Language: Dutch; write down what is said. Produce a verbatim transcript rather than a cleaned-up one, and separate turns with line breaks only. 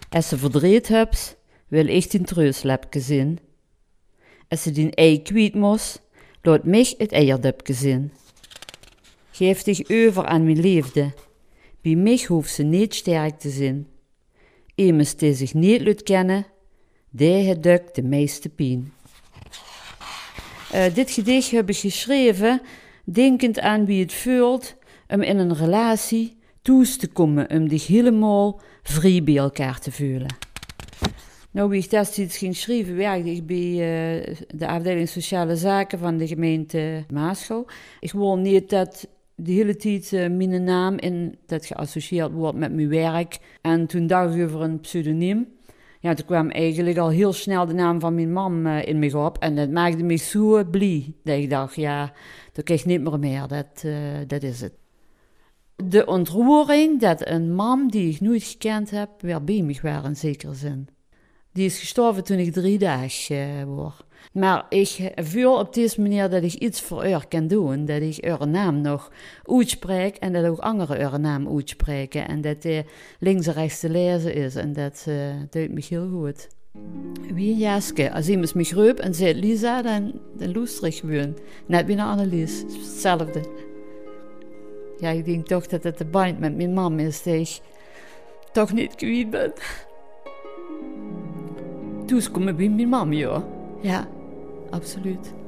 Als ze verdriet hebt, wil ik die treuslepke zien. Als ze die ei kwijt moest, laat mich het eierdupke zien. Geef dich over aan mijn liefde. Bij mij hoeft ze niet sterk te zijn. Immers die zich niet laat kennen, die het duk de meeste pijn. Uh, dit gedicht heb ik geschreven, denkend aan wie het voelt om in een relatie thuis te komen, om zich helemaal vrij bij elkaar te voelen. Nou, wie ik destijds ging schrijven, werkte ik bij uh, de afdeling Sociale Zaken van de gemeente Maasgouw. Ik wil niet dat de hele tijd uh, mijn naam in dat geassocieerd wordt met mijn werk. En toen dacht ik over een pseudoniem. Ja, toen kwam eigenlijk al heel snel de naam van mijn mam uh, in me op. En dat maakte me zo blij dat ik dacht, ja, dat krijg ik niet meer meer. Dat, uh, dat is het. De ontroering dat een mam die ik nooit gekend heb, weer bij me was in zekere zin. Die is gestorven toen ik drie dagen uh, was. Maar ik voel op deze manier dat ik iets voor haar kan doen. Dat ik haar naam nog uitspreek en dat ook anderen haar naam uitspreken. En dat die links en rechts te lezen is. En dat uh, doet me heel goed. Wie Jaske, als iemand me groep en zegt Lisa, dan, dan luister ik gewoon. Net wie naar Annelies, hetzelfde. Ja, ik denk toch dat het de band met mijn mam is die ik toch niet kwijt ben. Toen kom ik bij mijn mam, joh. Ja, absoluut.